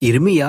యిర్మీయా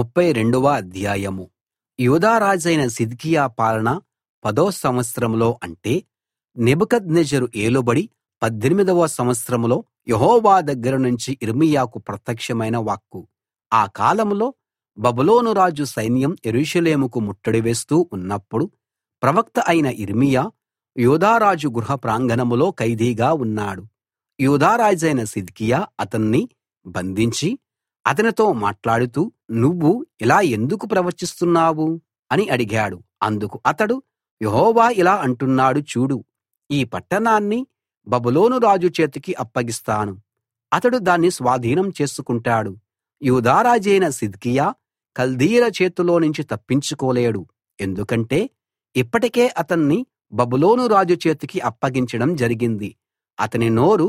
32వ అధ్యాయం. యూదా రాజైన సిద్కియా పాలన 10వ సంవత్సరంలో అంటే నెబుకద్నెజరు ఏలుబడి 18వ సంవత్సరంలో యెహోవా దగ్గర నుంచి యిర్మీయాకు ప్రత్యక్షమైన వాక్కు. ఆ కాలంలో బబులోను రాజు సైన్యం యెరూషలేముకు ముట్టడి వేస్తూ ఉన్నప్పుడు ప్రవక్త అయిన యిర్మీయా యూదా రాజు గృహ ప్రాంగణంలో ఖైదీగా ఉన్నాడు. యూదా రాజైన సిద్కియా అతన్ని బంధించి అతనితో మాట్లాడుతూ, నువ్వు ఇలా ఎందుకు ప్రవచిస్తున్నావు అని అడిగాడు. అందుకు అతడు, యెహోవా ఇలా అంటున్నాడు చూడు, ఈ పట్టణాన్ని బబులోను రాజు చేతికి అప్పగిస్తాను. అతడు దాన్ని స్వాధీనం చేసుకుంటాడు. యూదా రాజైన సిద్కియా కల్దీయుల చేతిలోనుంచి తప్పించుకోలేడు. ఎందుకంటే ఇప్పటికే అతన్ని బబులోను రాజు చేతికి అప్పగించడం జరిగింది. అతని నోరు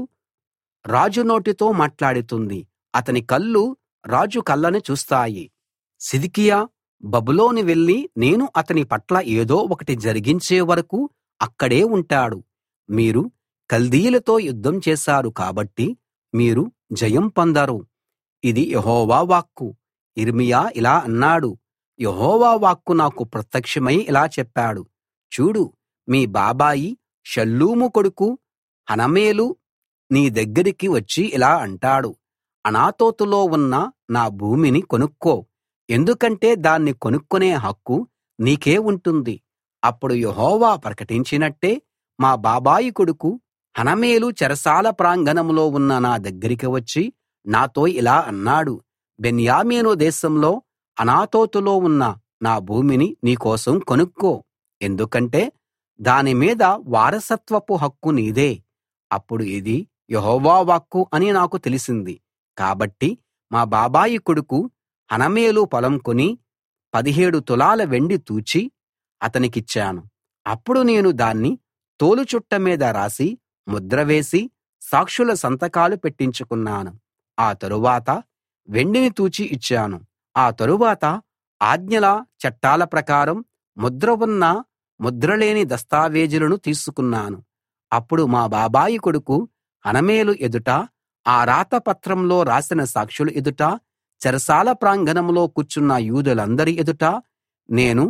రాజు నోటితో మాట్లాడుతుంది, అతని కళ్ళు రాజు కళ్ళను చూస్తాయి. సిద్కియా బబులోను వెళ్లి నేను అతని పట్ల ఏదో ఒకటి జరిగించే వరకూ అక్కడే ఉంటాడు. మీరు కల్దీయులతో యుద్ధం చేశారు కాబట్టి మీరు జయం పొందరు. ఇది యెహోవా వాక్కు. యిర్మీయా ఇలా అన్నాడు, యెహోవా వాక్కు నాకు ప్రత్యక్షమై ఇలా చెప్పాడు, చూడు, మీ బాబాయి షల్లూము కొడుకు హనమేలు నీ దగ్గరికి వచ్చి ఇలా అంటాడు, అనాతోతులో ఉన్న నా భూమిని కొనుక్కో, ఎందుకంటే దాన్ని కొనుక్కునే హక్కు నీకే ఉంటుంది. అప్పుడు యెహోవా ప్రకటించినట్టే మా బాబాయి కొడుకు హనమేలు చెరసాల ప్రాంగణంలో ఉన్న నా దగ్గరికి వచ్చి నాతో ఇలా అన్నాడు, బెన్యామీను దేశంలో అనాతోతులో ఉన్న నా భూమిని నీ కోసం కొనుక్కో, ఎందుకంటే దాని మీద వారసత్వపు హక్కు నీదే. అప్పుడు ఇది యెహోవా వాక్కు అని నాకు తెలిసింది. కాబట్టి మా బాబాయి కొడుకు హనమేలు పొలం కొని 17 తులాల వెండి తూచి అతనికిచ్చాను. అప్పుడు నేను దాన్ని తోలు చుట్ట మీద రాసి ముద్ర వేసి సాక్షుల సంతకాలు పెట్టించుకున్నాను. ఆ తరువాత వెండిని తూచి ఇచ్చాను. ఆ తరువాత ఆజ్ఞల చట్టాల ప్రకారం ముద్ర ఉన్న ముద్రలేని దస్తావేజులను తీసుకున్నాను. అప్పుడు మా బాబాయి కొడుకు హనమేలు ఎదుట, ఆ రాత పత్రంలో రాసిన సాక్షుల ఎదుట, చెరసాల ప్రాంగణంలో కూర్చున్న యూదులందరి ఎదుట నేను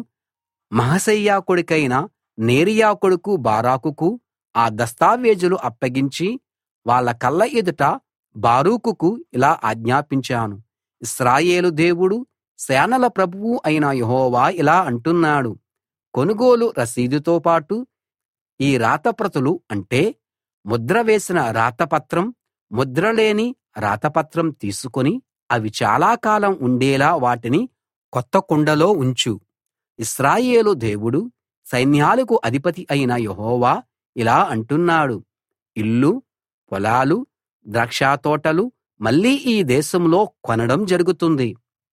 మహసేయా కొడుకైన నేరియా కొడుకు బారాకుకు ఆ దస్తావేజులు అప్పగించి వాళ్ళ కళ్ళ ఎదుట బారూకుకు ఇలా ఆజ్ఞాపించాను, ఇశ్రాయేలు దేవుడు, సేనల ప్రభువు అయిన యెహోవా ఇలా అంటున్నాడు, కొనుగోలు రసీదుతో పాటు ఈ రాతప్రతులు అంటే ముద్ర వేసిన రాతపత్రం, ముద్రలేని రాతపత్రం తీసుకుని అవి చాలా కాలం ఉండేలా వాటిని కొత్త కుండలో ఉంచు. ఇశ్రాయేలు దేవుడు, సైన్యాలకు అధిపతి అయిన యెహోవా ఇలా అంటున్నాడు, ఇల్లు, పొలాలు, ద్రాక్షతోటలు మళ్ళీ ఈ దేశంలో కొనడం జరుగుతుంది.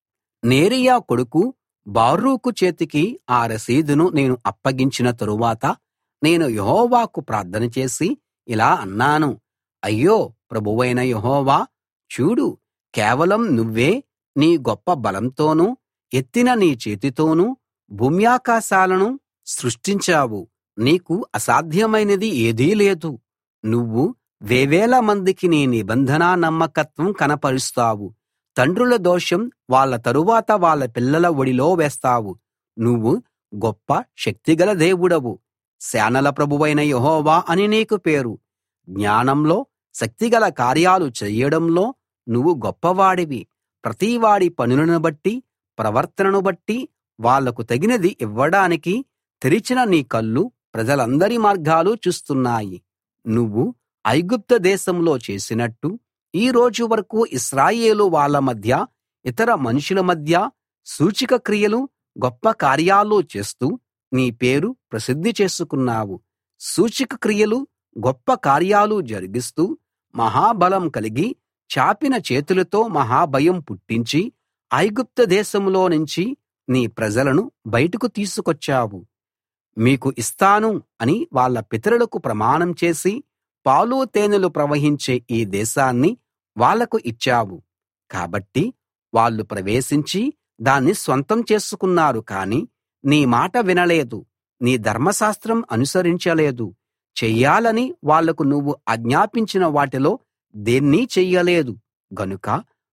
నేరియా కొడుకు బారూకు చేతికి ఆ రసీదును నేను అప్పగించిన తరువాత నేను యెహోవాకు ప్రార్థన చేసి ఇలా అన్నాను, అయ్యో ప్రభువైన యెహోవా, చూడు, కేవలం నువ్వే నీ గొప్ప బలంతోనూ ఎత్తిన నీ చేతితోనూ భూమ్యాకాశాలను సృష్టించావు. నీకు అసాధ్యమైనది ఏదీ లేదు. నువ్వు వేవేల మందికి నీ నిబంధన నమ్మకత్వం కనపరుస్తావు. తండ్రుల దోషం వాళ్ళ తరువాత వాళ్ళ పిల్లల ఒడిలో వేస్తావు. నువ్వు గొప్ప శక్తిగల దేవుడవు. సేనల ప్రభువైన యెహోవా అని నీకు పేరు. జ్ఞానంలో, శక్తిగల కార్యాలు చెయ్యడంలో నువ్వు గొప్పవాడివి. ప్రతివాడి పనులను బట్టి, ప్రవర్తనను బట్టి వాళ్లకు తగినది ఇవ్వడానికి తెరిచిన నీ కళ్ళు ప్రజలందరి మార్గాలు చూస్తున్నాయి. నువ్వు ఐగుప్తు దేశంలో చేసినట్టు ఈ రోజు వరకూ ఇశ్రాయేలు వాళ్ళ మధ్య, ఇతర మనుషుల మధ్య సూచక క్రియలు, గొప్ప కార్యాలు చేస్తూ నీ పేరు ప్రసిద్ధి చేసుకున్నావు. సూచక క్రియలు, గొప్ప కార్యాలు జరిగిస్తూ మహాబలం కలిగి చాపిన చేతులతో మహాభయం పుట్టించి ఐగుప్తు దేశంలో నుంచి నీ ప్రజలను బయటకు తీసుకొచ్చావు. మీకు ఇస్తాను అని వాళ్ళ పితరులకు ప్రమాణం చేసి పాలు తేనెలు ప్రవహించే ఈ దేశాన్ని వాళ్లకు ఇచ్చావు. కాబట్టి వాళ్ళు ప్రవేశించి దాన్ని స్వంతం చేసుకున్నారు. కాని నీ మాట వినలేదు, నీ ధర్మశాస్త్రం అనుసరించలేదు. చెయ్యాలని వాళ్లకు నువ్వు ఆజ్ఞాపించిన వాటిలో దేన్నీ చెయ్యలేదు. గనుక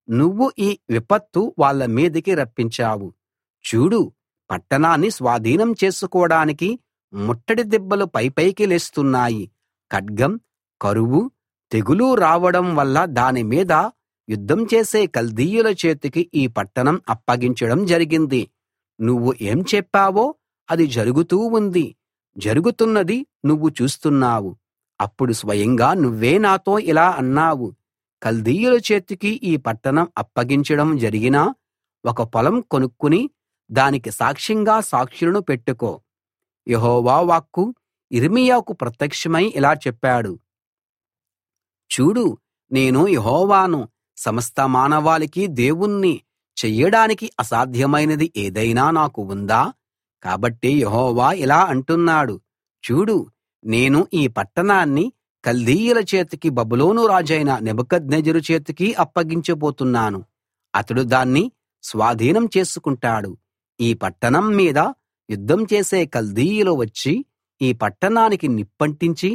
నువ్వు ఈ విపత్తు వాళ్ళ మీదికి రప్పించావు. చూడు, పట్టణాన్ని స్వాధీనం చేసుకోడానికి ముట్టడి దిబ్బలు పైపైకి లేస్తున్నాయి. ఖడ్గం, కరువు, తెగులు రావడం వల్ల దాని మీద యుద్ధం చేసే కల్దీయుల చేతికి ఈ పట్టణం అప్పగించడం జరిగింది. నువ్వు ఏం చెప్పావో అది జరుగుతూ ఉంది, జరుగుతున్నది నువ్వు చూస్తున్నావు. అప్పుడు స్వయంగా నువ్వే నాతో ఇలా అన్నావు, కల్దీయుల చేతికి ఈ పట్టణం అప్పగించడం జరిగినా ఒక పొలం కొనుక్కుని దానికి సాక్ష్యంగా సాక్షులను పెట్టుకో. యెహోవా వాక్కు యిర్మీయాకు ప్రత్యక్షమై ఇలా చెప్పాడు. చూడు, నేను యెహోవాను, సమస్త మానవాళికి దేవుణ్ణి. చెయ్యడానికి అసాధ్యమైనది ఏదైనా నాకు ఉందా? కాబట్టి యెహోవా ఇలా అంటున్నాడు, చూడు, నేను ఈ పట్టణాన్ని కల్దీయుల చేతికి, బబులోను రాజైన నెబుకద్నెజరు చేతికి అప్పగించబోతున్నాను. అతడు దాన్ని స్వాధీనం చేసుకుంటాడు. ఈ పట్టణం మీద యుద్ధం చేసే కల్దీయులు వచ్చి ఈ పట్టణానికి నిప్పంటించి,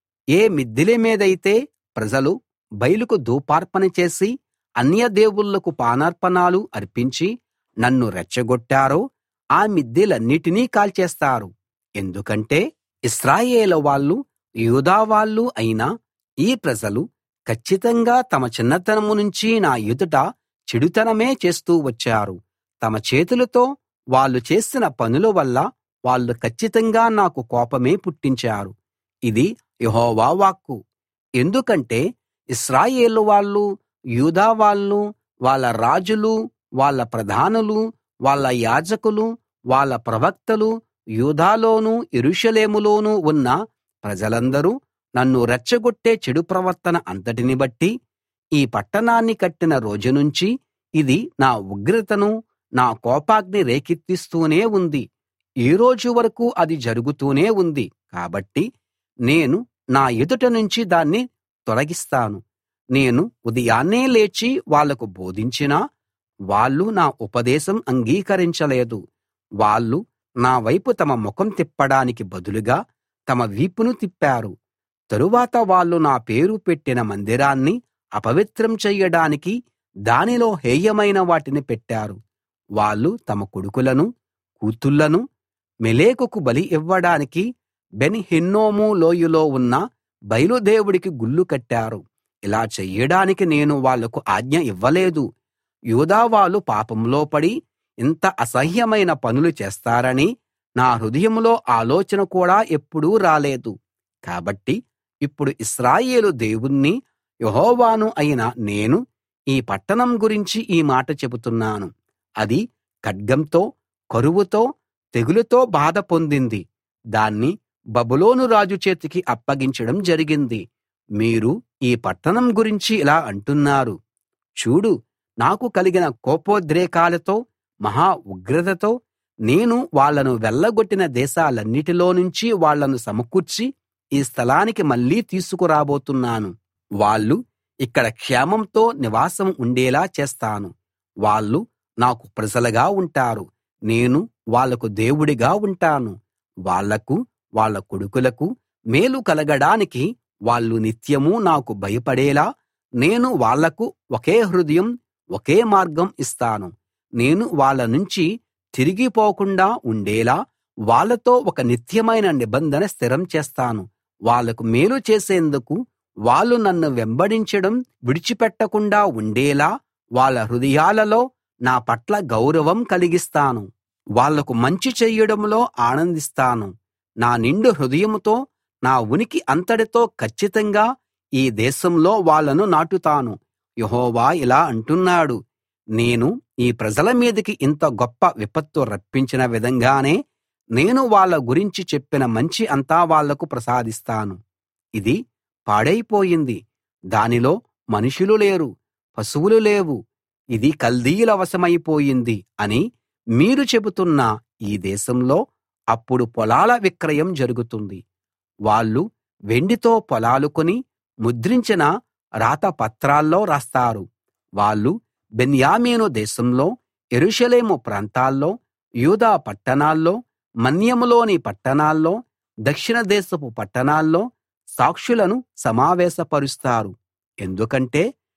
ఏ మిద్దెల మీదైతే ప్రజలు బయలుకు ధూపార్పణ చేసి అన్యదేవుళ్ళకు పానార్పణలు అర్పించి నన్ను రెచ్చగొట్టారో ఆ మిద్దెలన్నిటినీ కాల్చేస్తారు. ఎందుకంటే ఇశ్రాయేలు వాళ్ళు, యూదా వాళ్ళు అయిన ఈ ప్రజలు కచ్చితంగా తమ చిన్నతనం నుంచి నా ఎదుట చెడుతనమే చేస్తూ వచ్చారు. తమ చేతులతో వాళ్ళు చేసిన పనుల వల్ల వాళ్ళు కచ్చితంగా నాకు కోపమే పుట్టించారు. ఇది యెహోవా వాక్కు. ఎందుకంటే ఇశ్రాయేలు వాళ్ళు, యూదా వాళ్ళు, వాళ్ళ రాజులు, వాళ్ళ ప్రధానులు, వాళ్ళ యాజకులు, వాళ్ళ ప్రవక్తలు, యూదాలోనూ యెరూషలేములోనూ ఉన్న ప్రజలందరూ నన్ను రెచ్చగొట్టే చెడు ప్రవర్తన అంతటిని బట్టి ఈ పట్టణాన్ని కట్టిన రోజు నుంచి ఇది నా ఉగ్రతను, నా కోపాగ్ని రేకెత్తిస్తూనే ఉంది. ఈ రోజు వరకు అది జరుగుతూనే ఉంది. కాబట్టి నేను నా ఎదుట నుంచి దాన్ని తొలగిస్తాను. నేను ఉదయాన్నే లేచి వాళ్లకు బోధించినా వాళ్ళు నా ఉపదేశం అంగీకరించలేదు. వాళ్ళు నా వైపు తమ ముఖం తిప్పడానికి బదులుగా తమ వీపును తిప్పారు. తరువాత వాళ్ళు నా పేరు పెట్టిన మందిరాన్ని అపవిత్రం చెయ్యడానికి దానిలో హేయమైన వాటిని పెట్టారు. వాళ్ళు తమ కొడుకులను, కూతుళ్ళను మొలెకుకు బలి ఇవ్వడానికి బెన్ హిన్నోము లోయలో ఉన్న బయలుదేవుడికి గుళ్ళు కట్టారు. ఇలా చెయ్యడానికి నేను వాళ్లకు ఆజ్ఞ ఇవ్వలేదు. యూదా వాళ్ళు పాపంలో పడి ఇంత అసహ్యమైన పనులు చేస్తారని నా హృదయంలో ఆలోచన కూడా ఎప్పుడూ రాలేదు. కాబట్టి ఇప్పుడు ఇశ్రాయేలు దేవుణ్ణి, యెహోవాను అయిన నేను ఈ పట్టణం గురించి ఈ మాట చెబుతున్నాను. అది ఖడ్గంతో, కరువుతో, తెగులుతో బాధ పొందింది. దాన్ని బబులోను రాజు చేతికి అప్పగించడం జరిగింది. మీరు ఈ పట్టణం గురించి ఇలా అంటున్నారు, చూడు, నాకు కలిగిన కోపోద్రేకాలతో, మహా ఉగ్రతతో నేను వాళ్ళను వెళ్ళగొట్టిన దేశాలన్నిటిలో నుంచి వాళ్ళను సమకూర్చి ఈ స్థలానికి మళ్ళీ తీసుకురాబోతున్నాను. వాళ్ళు ఇక్కడ క్షేమంతో నివాసం ఉండేలా చేస్తాను. వాళ్ళు నాకు ప్రజలుగా ఉంటారు. నేను వాళ్లకు దేవుడిగా ఉంటాను. వాళ్లకు, వాళ్ళ కొడుకులకు మేలు కలగడానికి వాళ్ళు నిత్యమూ నాకు భయపడేలా నేను వాళ్లకు ఒకే హృదయం, ఒకే మార్గం ఇస్తాను. నేను వాళ్ళ నుంచి తిరిగిపోకుండా ఉండేలా వాళ్ళతో ఒక నిత్యమైన నిబంధన స్థిరం చేస్తాను. వాళ్లకు మేలు చేసేందుకు వాళ్ళు నన్ను వెంబడించడం విడిచిపెట్టకుండా ఉండేలా వాళ్ళ హృదయాలలో నా పట్ల గౌరవం కలిగిస్తాను. వాళ్లకు మంచి చెయ్యడంలో ఆనందిస్తాను. నా నిండు హృదయంతో, నా ఉనికి అంతటితో కచ్చితంగా ఈ దేశంలో వాళ్ళను నాటుతాను. యెహోవా ఇలా అంటున్నాడు, నేను ఈ ప్రజల మీదికి ఇంత గొప్ప విపత్తు రప్పించిన విధంగానే నేను వాళ్ళ గురించి చెప్పిన మంచి అంతా వాళ్లకు ప్రసాదిస్తాను. ఇది పాడైపోయింది, దానిలో మనుషులు లేరు, పశువులు లేవు, ఇది కల్దీయుల వశమైపోయింది అని మీరు చెబుతున్న ఈ దేశంలో అప్పుడు పొలాల విక్రయం జరుగుతుంది. వాళ్ళు వెండితో పొలాలు కొని ముద్రించిన రాత పత్రాల్లో రాస్తారు. వాళ్ళు బెన్యామీను దేశంలో, యెరూషలేము ప్రాంతాల్లో, యూదా పట్టణాల్లో, మన్యంలోని పట్టణాల్లో, దక్షిణ దేశపు పట్టణాల్లో సాక్షులను సమావేశపరుస్తారు. ఎందుకంటే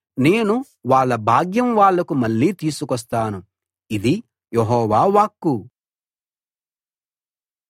నేను వాళ్ళ భాగ్యం వాళ్లకు మళ్ళీ తీసుకొస్తాను ఇది యెహోవా వాక్కు.